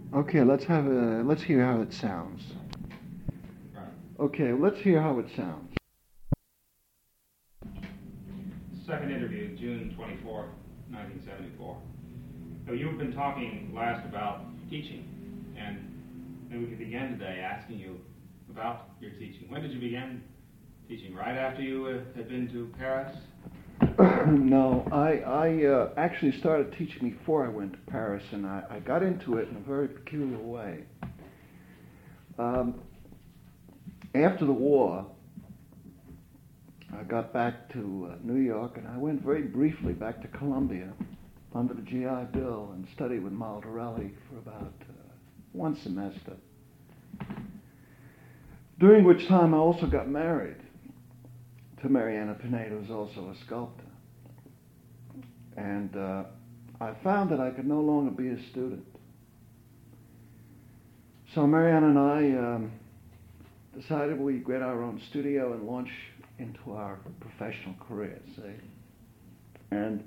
Okay, let's hear how it sounds. Right. Okay, let's hear how it sounds. Second interview, June 24th, 1974. So you've been talking last about teaching, and maybe we could begin today asking you about your teaching. When did you begin teaching? Right after you had been to Paris? No, I actually started teaching before I went to Paris, and I got into it in a very peculiar way. After the war, I got back to New York, and I went very briefly back to Columbia under the GI Bill and studied with Maldarelli for about one semester, during which time I also got married to Mariana Pineda, who's also a sculptor. And I found that I could no longer be a student. So Mariana and I decided we'd get our own studio and launch into our professional careers, see? And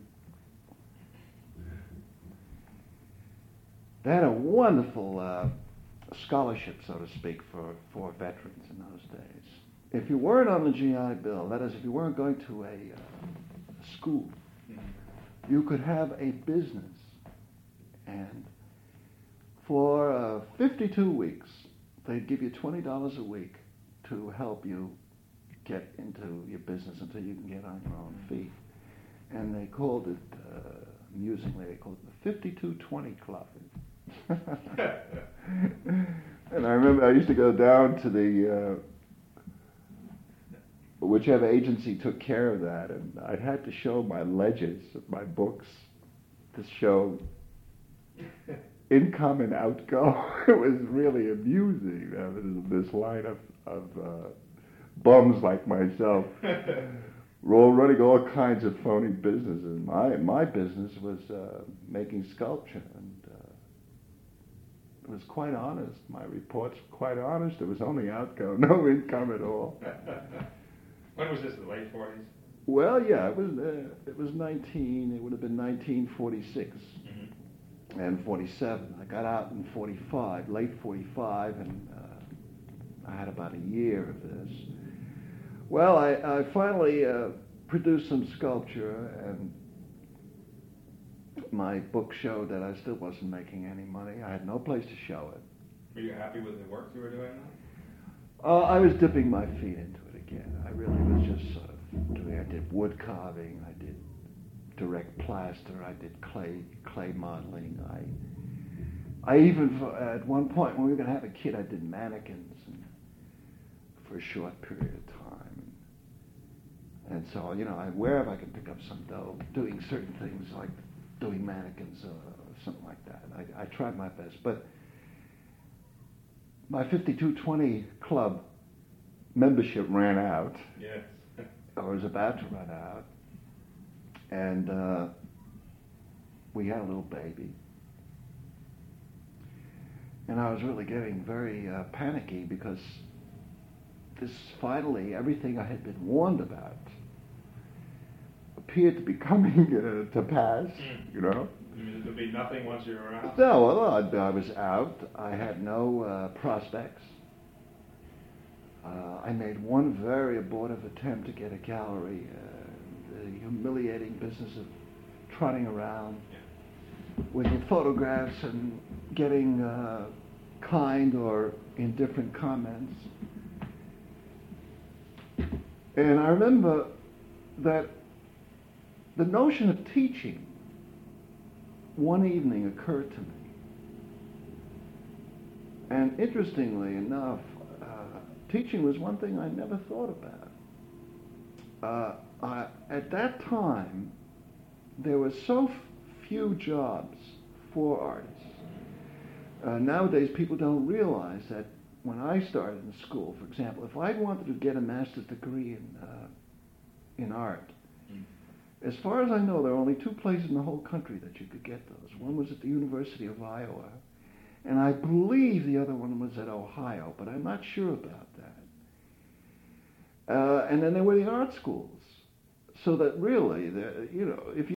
they had a wonderful scholarship, so to speak, for veterans in those days. If you weren't on the GI Bill, that is, if you weren't going to a school, you could have a business, and for 52 weeks, they'd give you $20 a week to help you get into your business until you can get on your own feet. And they called it, amusingly, they called it the 5220 Club. And I remember I used to go down to the whichever agency took care of that, and I had to show my ledgers of my books to show income and outgo. It was really amusing. This line of bums like myself were all running all kinds of phony businesses. My business was making sculpture, and it was quite honest. My reports were quite honest. It was only outgo, no income at all. When was this, the late 40s? Well, yeah, it was 19, it would have been 1946 and 47. I got out in 45, late 45, and I had about a year of this. Well, I finally produced some sculpture, and my book showed that I still wasn't making any money. I had no place to show it. Were you happy with the work you were doing now? I was dipping my feet into it again. I really was just sort of doing, I did wood carving, I did direct plaster, I did clay modeling. I even, at one point when we were going to have a kid, I did mannequins for a short period of time. And so, wherever I could pick up some dough, doing certain things like doing mannequins or something like that. I tried my best. But my 5220 Club membership ran out. Yes. Or was about to run out. And we had a little baby. And I was really getting very panicky because this finally, everything I had been warned about appeared to be coming to pass, You mean there'd be nothing once you were out? No, well, I was out. I had no prospects. I made one very abortive attempt to get a gallery, the humiliating business of trotting around with your photographs and getting kind or indifferent comments. And I remember that the notion of teaching one evening occurred to me. And interestingly enough, teaching was one thing I never thought about. At that time, there were so few jobs for artists. Nowadays, people don't realize that when I started in school, for example, if I wanted to get a master's degree in art, as far as I know, there are only two places in the whole country that you could get those. One was at the University of Iowa, and I believe the other one was at Ohio, but I'm not sure about that. And then there were the art schools. So that really, if you